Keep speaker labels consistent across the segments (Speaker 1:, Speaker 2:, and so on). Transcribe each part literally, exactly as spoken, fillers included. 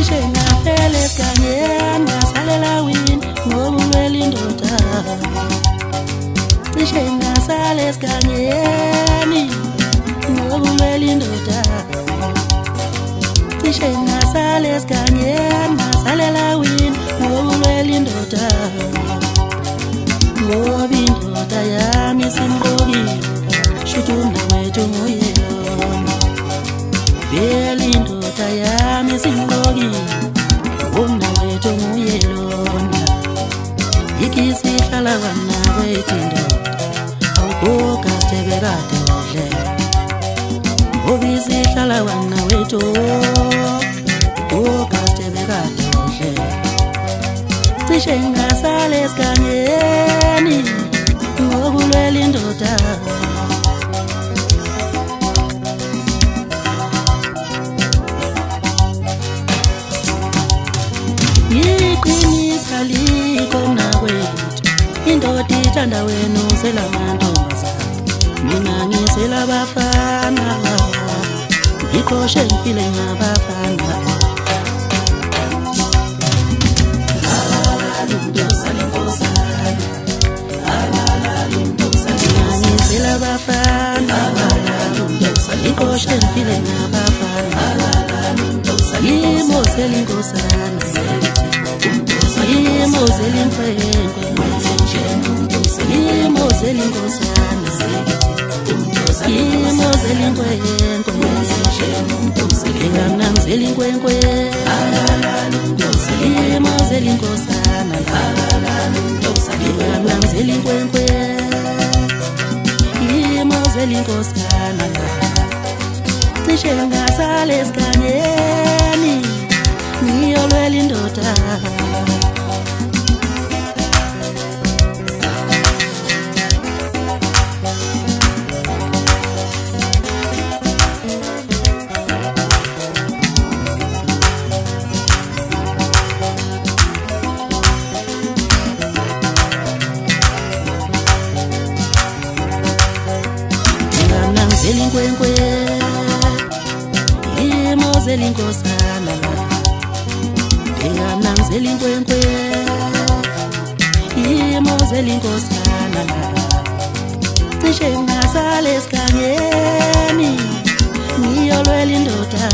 Speaker 1: cishe ngafela esigangeni ngasalela wini ngobulwela indoda cishe ngasala esigangeni ngobulwela indoda cishe ngasala esigangeni ngasalela wini ngobulwela indoda ngoba indoda yami simqokile shuthi umnawethu nguyelona vele indoda yami simqokile umnawethu nguyelona ikisihlala kwanakwethu indoda awukukastebekade odle ngoba isihlala kwanawethu ukastebekade odle cishe ngasala esigangeni ngobulwela indoda iqinisa liko mnakwethu indoda ithanda wena usela mantombazana mina ngisela abafana ngiqoshe ngifile ngabafana abafana ikoshe ngifile ngabafana imozela inkosana imozela imfenkwe imozela inkosana imozela inkwenkwe ingamnamzela inkwenkwe imozela inkosana ingamnamzela inkwenkwe imozela inkosana cishe ngasala esigangeni ngiyolwela indoda ingamnamzela inkwenkwe imozela inkosana ingamnamzela inkwenkwe imozela inkosana cishe ngasala esigangeni ngiyolwela indoda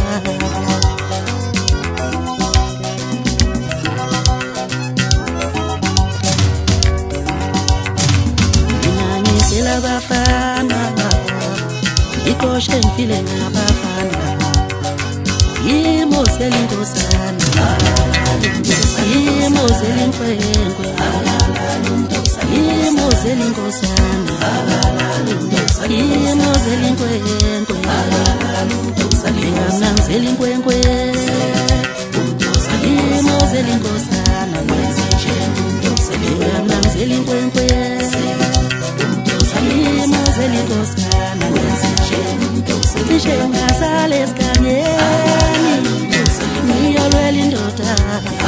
Speaker 1: nginangisela abafana ikoshe ngifile ngabafana imozela inkosana imozela inkwenkwe imozela inkosana imozela inkwenkwe ingamnamzela inkwenkwe imozela inkosana ingamnamzela inkwenkwe imozela inkosana cishe ngasala esigangeni ngiyolwela indoda